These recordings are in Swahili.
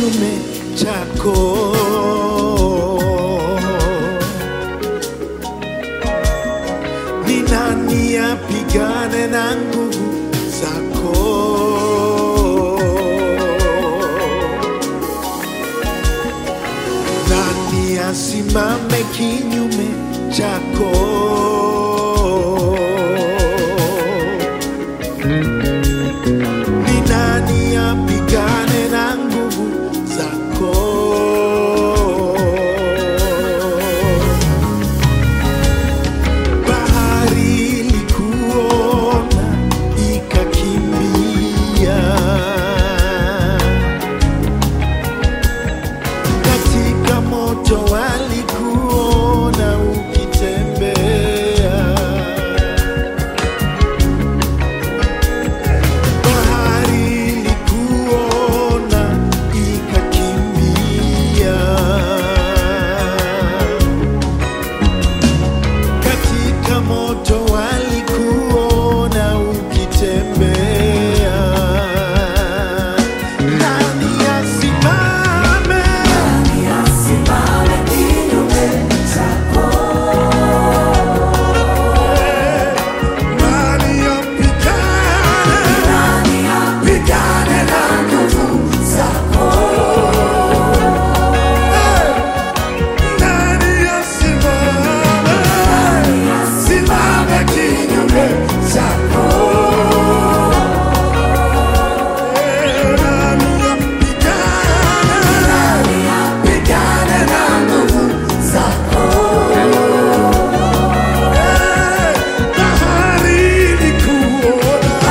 kinyume chako. Ni nani apigane na nguvu zako? Nani asimame kinyume chako? Ni nani apigane na nguvu zako? Bahari ilikuona ikakimbia, katika moto walikuona ukitembea. Bahari ilikuona ikakimbia, katika moto walikuona ukitembea. Nani asimame? Nani apigane na nguvu zako? Nani asimame? Simame kinyume chako. Nani apigane na nguvu zako? Bahari ilikuona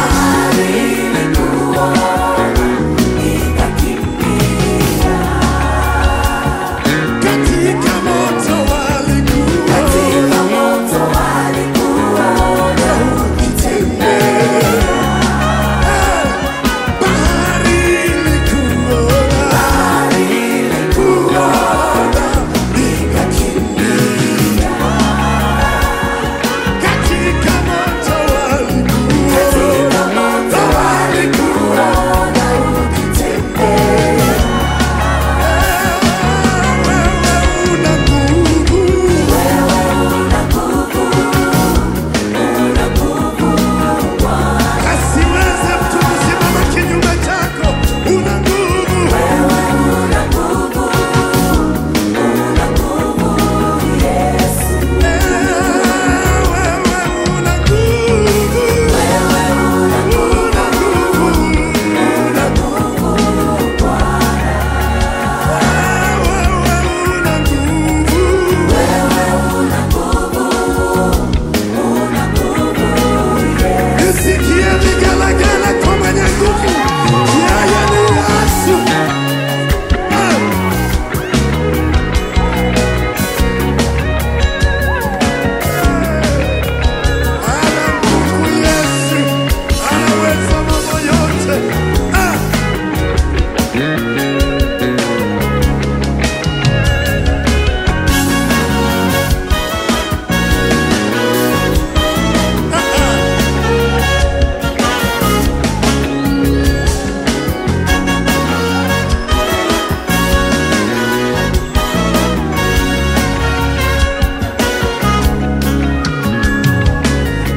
katika moto walikuona ukitembea. Bahari ilikuona ikakimbia, katika moto walikuona ukitembea. Una nguvu, asiweze mtu kusimama kinyume chako. Una nguvu, wewe una nguvu. Nisikie vigelegele kwa mwenye nguvu. Yeye ni Yesu. Ana nguvu Yesu, anaweza mambo yote.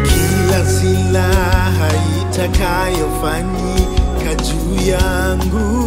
Kila silaha itakayofanyika juu yangu